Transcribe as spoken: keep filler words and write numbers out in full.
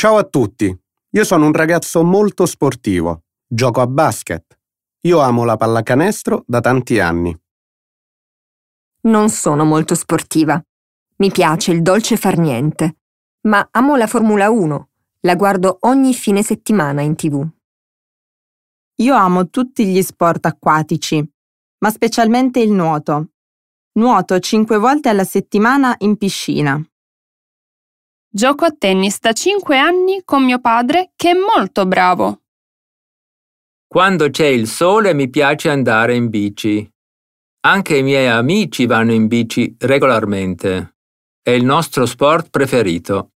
Ciao a tutti, io sono un ragazzo molto sportivo, gioco a basket. Io amo la pallacanestro da tanti anni. Non sono molto sportiva. Mi piace il dolce far niente, ma amo la Formula uno. La guardo ogni fine settimana in tivù. Io amo tutti gli sport acquatici, ma specialmente il nuoto. Nuoto cinque volte alla settimana in piscina. Gioco a tennis da cinque anni con mio padre, che è molto bravo. Quando c'è il sole mi piace andare in bici. Anche i miei amici vanno in bici regolarmente. È il nostro sport preferito.